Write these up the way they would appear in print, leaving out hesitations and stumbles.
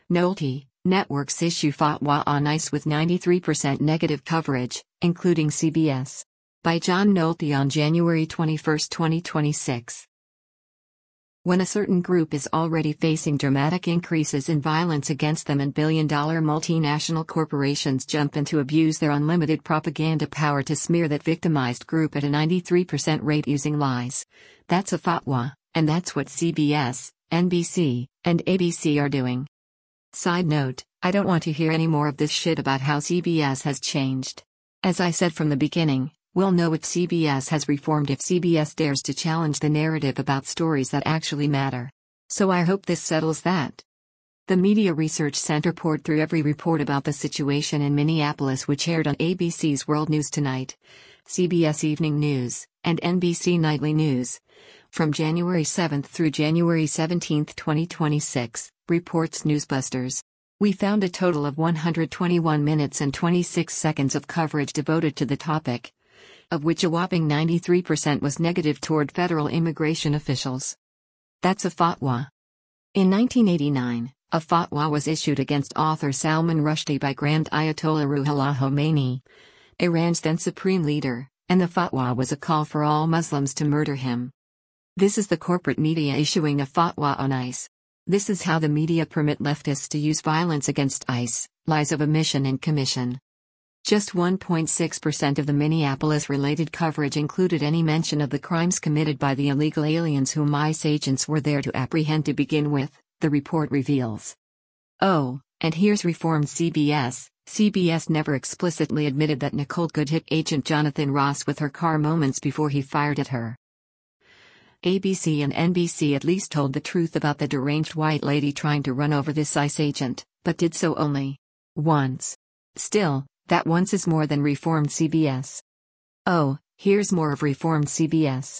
Nolte, networks issue fatwa on ICE with 93% negative coverage, including CBS. By John Nolte on January 21, 2026. When a certain group is already facing dramatic increases in violence against them and billion-dollar multinational corporations jump in to abuse their unlimited propaganda power to smear that victimized group at a 93% rate using lies. That's a fatwa, and that's what CBS, NBC, and ABC are doing. Side note, I don't want to hear any more of this shit about how CBS has changed. As I said from the beginning, we'll know if CBS has reformed if CBS dares to challenge the narrative about stories that actually matter. So I hope this settles that. The Media Research Center poured through every report about the situation in Minneapolis which aired on ABC's World News Tonight, CBS Evening News, and NBC Nightly News. From January 7 through January 17, 2026, reports Newsbusters. We found a total of 121 minutes and 26 seconds of coverage devoted to the topic, of which a whopping 93% was negative toward federal immigration officials. That's a fatwa. In 1989, a fatwa was issued against author Salman Rushdie by Grand Ayatollah Ruhollah Khomeini, Iran's then supreme leader, and the fatwa was a call for all Muslims to murder him. This is the corporate media issuing a fatwa on ICE. This is how the media permit leftists to use violence against ICE, lies of omission and commission. Just 1.6% of the Minneapolis-related coverage included any mention of the crimes committed by the illegal aliens whom ICE agents were there to apprehend to begin with, the report reveals. Oh, and here's reformed CBS. CBS never explicitly admitted that Nicole Goode hit Agent Jonathan Ross with her car moments before he fired at her. ABC and NBC at least told the truth about the deranged white lady trying to run over this ICE agent, but did so only once. Still, that once is more than reformed CBS. Oh, here's more of reformed CBS.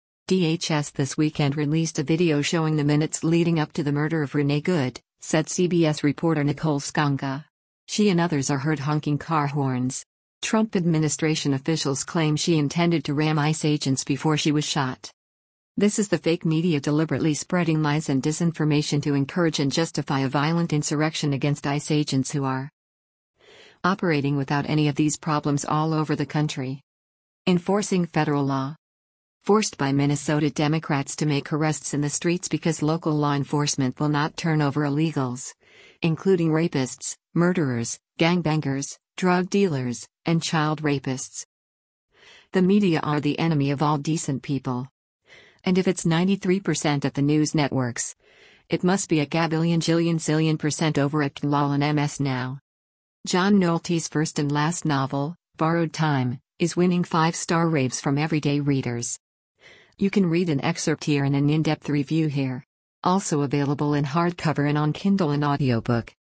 DHS this weekend released a video showing the minutes leading up to the murder of Renee Goode, said CBS reporter Nicole Skonga. She and others are heard honking car horns. Trump administration officials claim she intended to ram ICE agents before she was shot. This is the fake media deliberately spreading lies and disinformation to encourage and justify a violent insurrection against ICE agents who are operating without any of these problems all over the country. Enforcing federal law. Forced by Minnesota Democrats to make arrests in the streets because local law enforcement will not turn over illegals, including rapists, murderers, gangbangers, drug dealers, and child rapists. The media are the enemy of all decent people. And if it's 93% at the news networks, it must be a gabillion jillion zillion percent over at LOL and MS now. John Nolte's first and last novel, Borrowed Time, is winning 5-star raves from everyday readers. You can read an excerpt here and an in-depth review here. Also available in hardcover and on Kindle and audiobook.